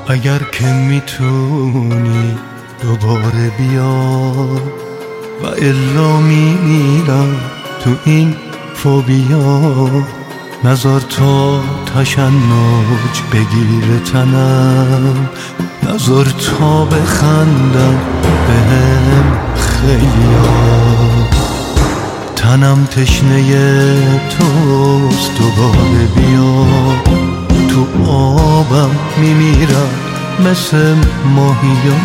اگر که میتونی دوباره بیا و الا میمیرم تو این فوبیا. نذار تا تشنج بگیره تنم، نذار تا بخندن بهم خیلیا. تنم تشنه توست دوباره بیا، تو آبم میمیرم مثل ماهیا.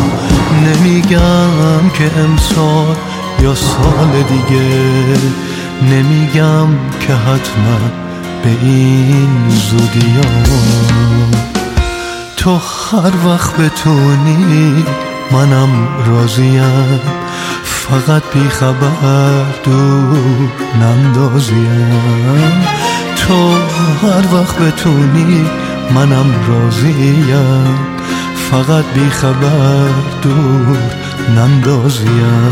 نمیگم که امسال یا سال دیگه، نمیگم که حتما به این زودیا. تو هر وقت بتونی منم راضیم، فقط بی خبر دور نندازیم. تو هر وقت بتونی منم راضیم، فقط بی خبر دور نندازیم.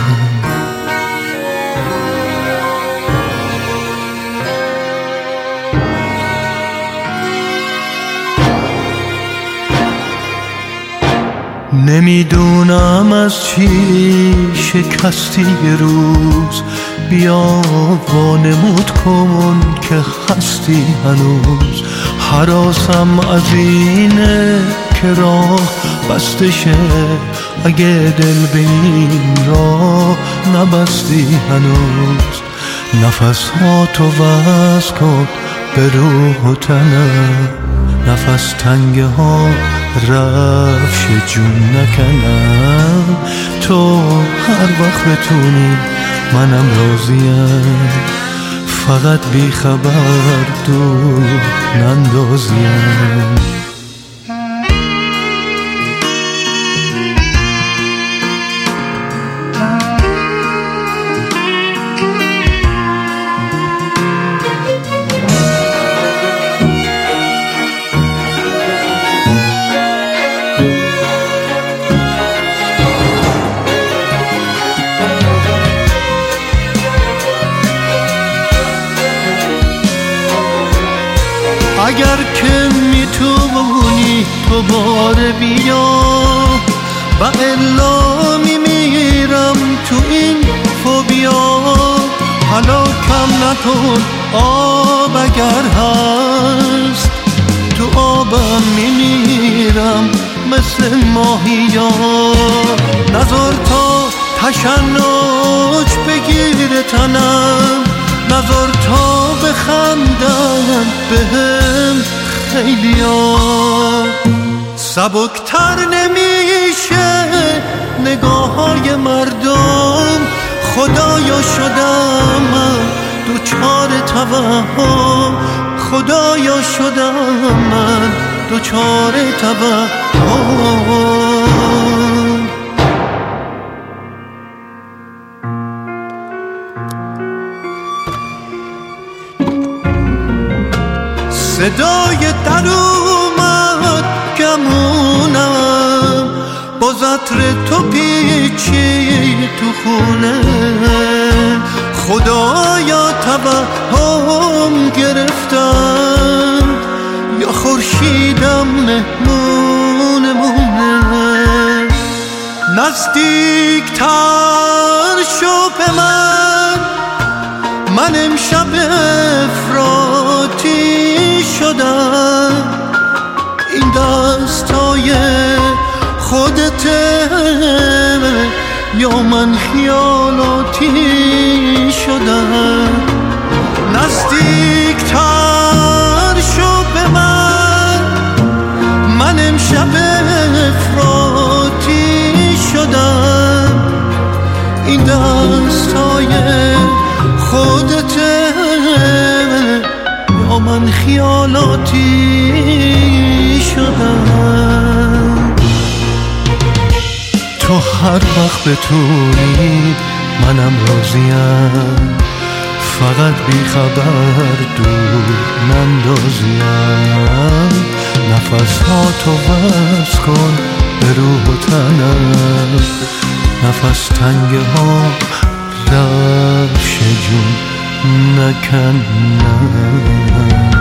نمیدونم از چی شکستی یه روز، بیا وانمود کن که هستی هنوز. هراسم از اینه که راه بسته شه، اگه دل به این راه نبستی هنوز. نفساتو وصل کن به روح و تنم، نفس تنگه ها رفش جون نکنم. تو هر وقت بتونی منم راضیم، فقط بی خبر دور نندازیم. اگر که میتونی دوباره بیا و الا میمیرم تو این فوبیا. حالا کم نکن آب اگر هست، تو آبم میمیرم مثل ماهیا. نذار تا تشنج بگیره تنم، نذار تا بخندن بهم خیلیا. سبکتر نمیشه نگاه های مردم، خدایا شدم من دوچار توهم. خدایا شدم من دوچار توهم. صدای در اومد گمونم، با عطر تو پیچی تو خونه. خدایا توهم گرفتم یا خورشیدم مهمونمونه. نزدیک تر شو به من امشب افراطی شدم. این دستای خودته یا من خیالاتی شدم. نزدیک تر شو به من امشب افراطی شدم. این دستای خودته یا من خیالاتی شدم. تو هر وقت بتونی منم راضیم، فقط بی خبر دور نندازیم. نفساتو وصل کن به روح و تنم، نفس تنگه ها رفش جون نکنم.